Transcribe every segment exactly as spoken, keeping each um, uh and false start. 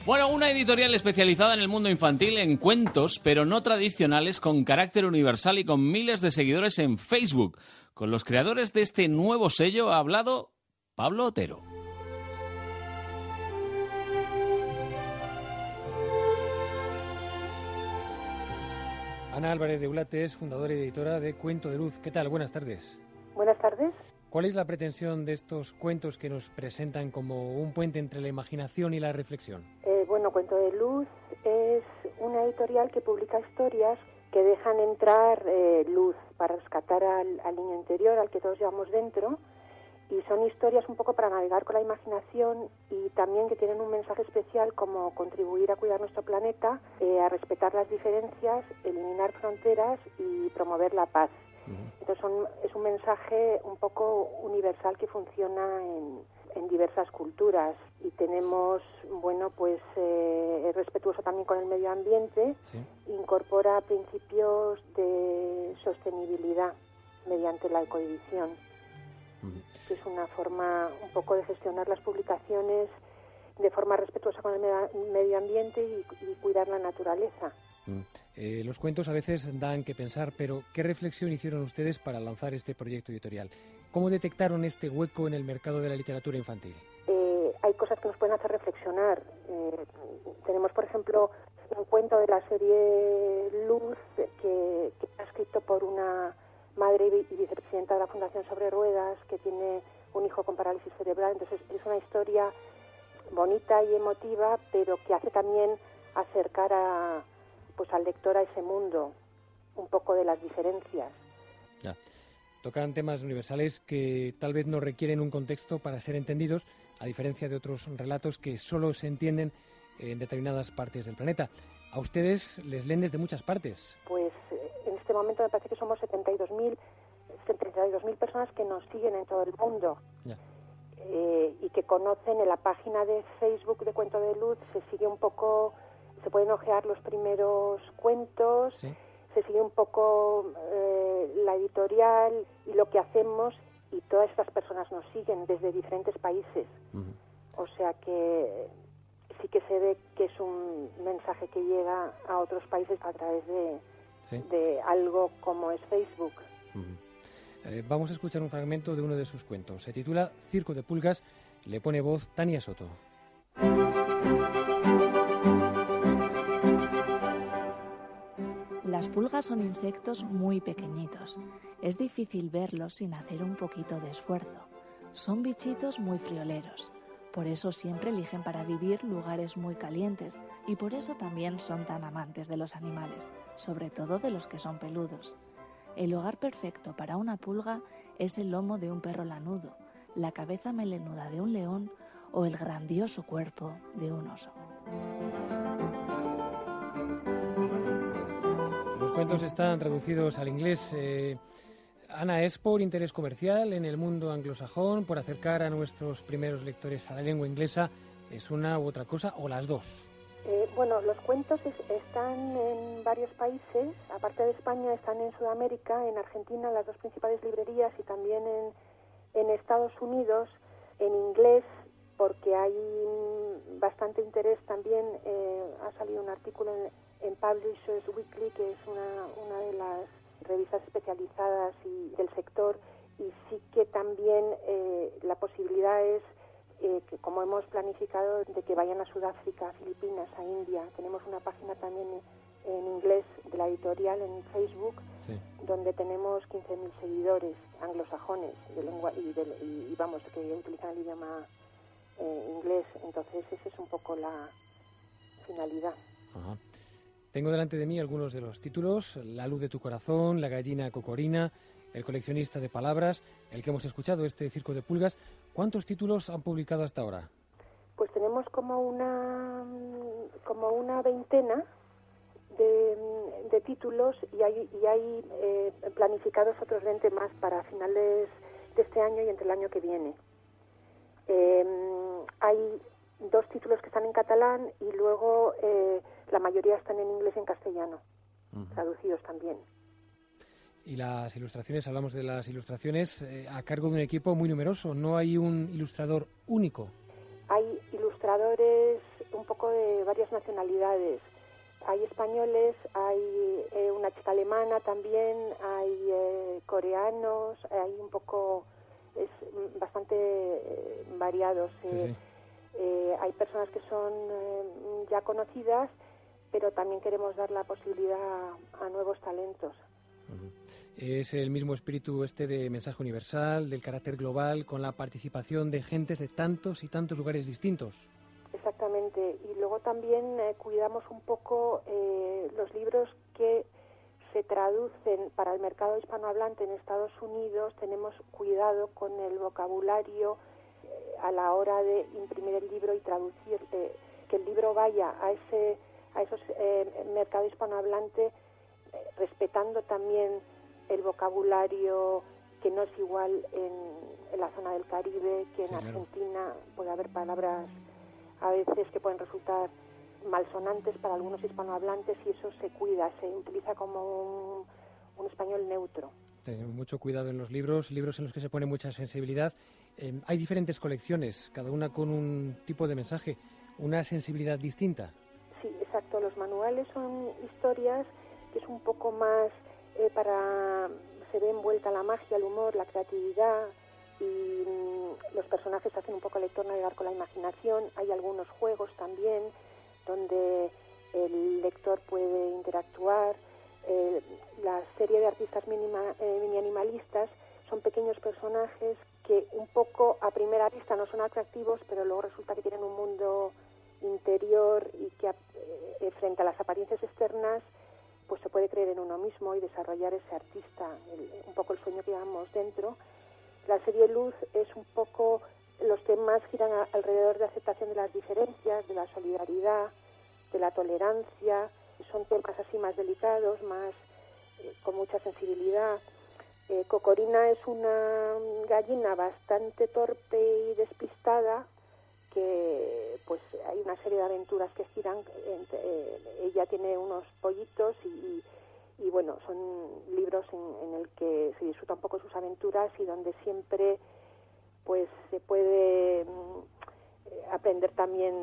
Bueno, una editorial especializada en el mundo infantil, en cuentos, pero no tradicionales, con carácter universal y con miles de seguidores en Facebook. Con los creadores de este nuevo sello ha hablado Pablo Otero. Ana Álvarez de Ulate es fundadora y editora de Cuento de Luz. ¿Qué tal? Buenas tardes. Buenas tardes. ¿Cuál es la pretensión de estos cuentos que nos presentan como un puente entre la imaginación y la reflexión? Eh, bueno, Cuento de Luz es una editorial que publica historias que dejan entrar eh, luz para rescatar al, al niño interior, al que todos llevamos dentro, y son historias un poco para navegar con la imaginación y también que tienen un mensaje especial como contribuir a cuidar nuestro planeta, eh, a respetar las diferencias, eliminar fronteras y promover la paz. Entonces son, es un mensaje un poco universal que funciona en, en diversas culturas y tenemos, bueno, pues eh, es respetuoso también con el medio ambiente, ¿Sí? Incorpora principios de sostenibilidad mediante la ecoedición, uh-huh. que es una forma un poco de gestionar las publicaciones de forma respetuosa con el medio ambiente y, y cuidar la naturaleza. Mm. Eh, los cuentos a veces dan que pensar, pero ¿qué reflexión hicieron ustedes para lanzar este proyecto editorial? ¿Cómo detectaron este hueco en el mercado de la literatura infantil? Eh, hay cosas que nos pueden hacer reflexionar. Eh, tenemos, por ejemplo, un cuento de la serie Luz que, que está escrito por una madre y vicepresidenta de la Fundación Sobre Ruedas que tiene un hijo con parálisis cerebral. Entonces es una historia bonita y emotiva, pero que hace también acercar a pues al lector a ese mundo, un poco de las diferencias. Ya. Tocan temas universales que tal vez no requieren un contexto para ser entendidos, a diferencia de otros relatos que solo se entienden en determinadas partes del planeta. A ustedes les leen desde muchas partes. Pues en este momento me parece que somos setenta y dos mil personas que nos siguen en todo el mundo. Ya. Eh, y que conocen en la página de Facebook de Cuento de Luz, se sigue un poco... Se pueden ojear los primeros cuentos, ¿Sí? Se sigue un poco eh, la editorial y lo que hacemos, y todas estas personas nos siguen desde diferentes países. Uh-huh. O sea que sí que se ve que es un mensaje que llega a otros países a través de, ¿Sí? de algo como es Facebook. Uh-huh. Eh, vamos a escuchar un fragmento de uno de sus cuentos. Se titula Circo de Pulgas, le pone voz Tania Soto. Las pulgas son insectos muy pequeñitos. Es difícil verlos sin hacer un poquito de esfuerzo. Son bichitos muy frioleros. Por eso siempre eligen para vivir lugares muy calientes y por eso también son tan amantes de los animales, sobre todo de los que son peludos. El hogar perfecto para una pulga es el lomo de un perro lanudo, la cabeza melenuda de un león o el grandioso cuerpo de un oso. Los cuentos están traducidos al inglés. Eh, Ana, ¿es por interés comercial en el mundo anglosajón, por acercar a nuestros primeros lectores a la lengua inglesa? ¿Es una u otra cosa o las dos? Eh, bueno, los cuentos es, están en varios países. Aparte de España, están en Sudamérica, en Argentina, las dos principales librerías, y también en, en Estados Unidos, en inglés, porque hay bastante interés también. Eh, ha salido un artículo en en Publishers Weekly, que es una, una de las revistas especializadas y del sector, y sí que también eh, la posibilidad es eh, que, como hemos planificado, de que vayan a Sudáfrica, a Filipinas, a India. Tenemos una página también en inglés de la editorial en Facebook, sí. donde tenemos quince mil seguidores anglosajones de lengua y, de, y, y vamos, que utilizan el idioma eh, inglés. Entonces esa es un poco la finalidad. Ajá. Tengo delante de mí algunos de los títulos: La luz de tu corazón, La gallina cocorina, El coleccionista de palabras, el que hemos escuchado, este Circo de Pulgas. ¿Cuántos títulos han publicado hasta ahora? Pues tenemos como una como una veintena de, de títulos y hay, y hay eh, planificados otros veinte más para finales de este año y entre el año que viene. Eh, hay dos títulos que están en catalán y luego eh, la mayoría están en inglés y en castellano, uh-huh. traducidos también. Y las ilustraciones, hablamos de las ilustraciones eh, a cargo de un equipo muy numeroso, ¿no hay un ilustrador único? Hay ilustradores un poco de varias nacionalidades. Hay españoles, hay eh, una chica alemana también, hay eh, coreanos, hay un poco, es bastante eh, variados. Eh, sí, sí. Eh, hay personas que son eh, ya conocidas, pero también queremos dar la posibilidad a, a nuevos talentos. Uh-huh. Es el mismo espíritu este de mensaje universal, del carácter global, con la participación de gentes de tantos y tantos lugares distintos. Exactamente. Y luego también eh, cuidamos un poco eh, los libros que se traducen para el mercado hispanohablante en Estados Unidos. Tenemos cuidado con el vocabulario eh, a la hora de imprimir el libro y traducir, eh, que el libro vaya a ese a esos eh, mercado hispanohablante, eh, respetando también el vocabulario, que no es igual en, en la zona del Caribe que en sí, Argentina. Claro. Puede haber palabras a veces que pueden resultar malsonantes para algunos hispanohablantes, y eso se cuida, se utiliza como un, un español neutro. Tenemos mucho cuidado en los libros, libros en los que se pone mucha sensibilidad. Eh, hay diferentes colecciones, cada una con un tipo de mensaje, una sensibilidad distinta. Sí, exacto. Los manuales son historias que es un poco más eh, para... se ve envuelta la magia, el humor, la creatividad, y mmm, los personajes hacen un poco al lector navegar con la imaginación. Hay algunos juegos también donde el lector puede interactuar. Eh, la serie de artistas minima, eh, mini animalistas son pequeños personajes que un poco a primera vista no son atractivos, pero luego resulta que tienen un mundo interior y que eh, frente a las apariencias externas pues se puede creer en uno mismo y desarrollar ese artista, el, un poco el sueño que llevamos dentro. La serie Luz es un poco, los temas giran a, alrededor de aceptación de las diferencias, de la solidaridad, de la tolerancia. Son temas así más delicados, más eh, con mucha sensibilidad. Eh, Cocorina es una gallina bastante torpe y despistada, que pues hay una serie de aventuras que giran, entre, eh, ella tiene unos pollitos y, y, y bueno, son libros en, en el que se disfruta un poco sus aventuras y donde siempre pues se puede eh, aprender también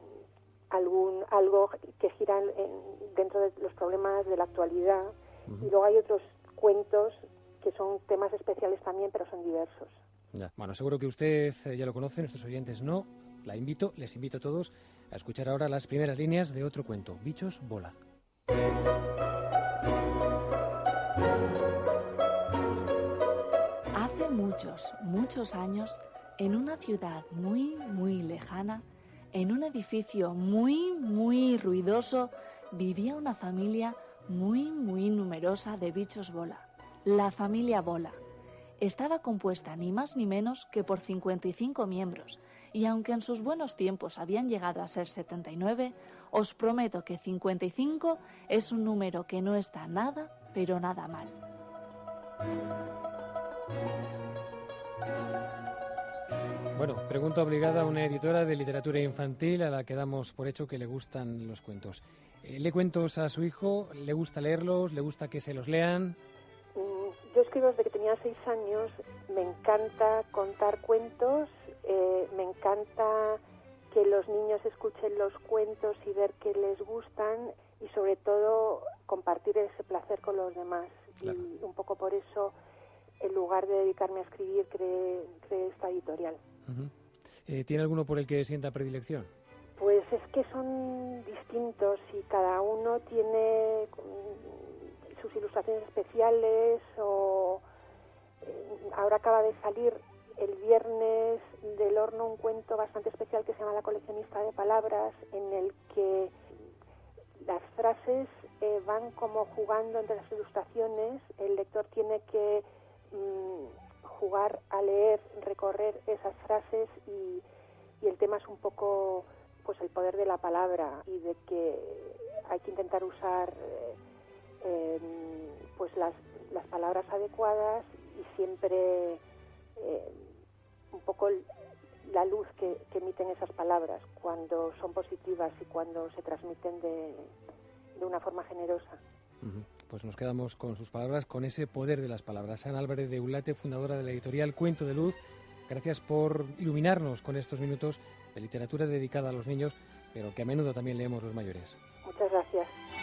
algún algo que gira en, dentro de los problemas de la actualidad. Uh-huh. Y luego hay otros cuentos que son temas especiales también, pero son diversos. Ya. Bueno, seguro que usted ya lo conoce, nuestros oyentes no. La invito, les invito a todos a escuchar ahora las primeras líneas de otro cuento, Bichos Bola. Hace muchos, muchos años, en una ciudad muy, muy lejana, en un edificio muy, muy ruidoso, vivía una familia muy, muy numerosa de bichos bola. La familia Bola. Estaba compuesta ni más ni menos que por cincuenta y cinco miembros, y aunque en sus buenos tiempos habían llegado a ser setenta y nueve, os prometo que cincuenta y cinco es un número que no está nada, pero nada mal. Bueno, pregunta obligada a una editora de literatura infantil a la que damos por hecho que le gustan los cuentos. Eh, ¿Lee cuentos a su hijo? ¿Le gusta leerlos? ¿Le gusta que se los lean? Yo escribo desde que tenía seis años, me encanta contar cuentos, eh, me encanta que los niños escuchen los cuentos y ver que les gustan, y sobre todo compartir ese placer con los demás. Claro. Y un poco por eso, en lugar de dedicarme a escribir, creé, creé esta editorial. Uh-huh. eh, ¿Tiene alguno por el que sienta predilección? Pues es que son distintos y cada uno tiene sus ilustraciones especiales. O eh, ahora acaba de salir el viernes del horno un cuento bastante especial que se llama La coleccionista de palabras, en el que las frases eh, van como jugando entre las ilustraciones. El lector tiene que mmm, jugar a leer, recorrer esas frases, y, y el tema es un poco pues el poder de la palabra, y de que hay que intentar usar eh, eh, pues las, las palabras adecuadas, y siempre eh, un poco la luz que, que emiten esas palabras cuando son positivas y cuando se transmiten de, de una forma generosa. Uh-huh. Pues nos quedamos con sus palabras, con ese poder de las palabras. Ana Álvarez de Ulate, fundadora de la editorial Cuento de Luz, gracias por iluminarnos con estos minutos de literatura dedicada a los niños, pero que a menudo también leemos los mayores. Muchas gracias.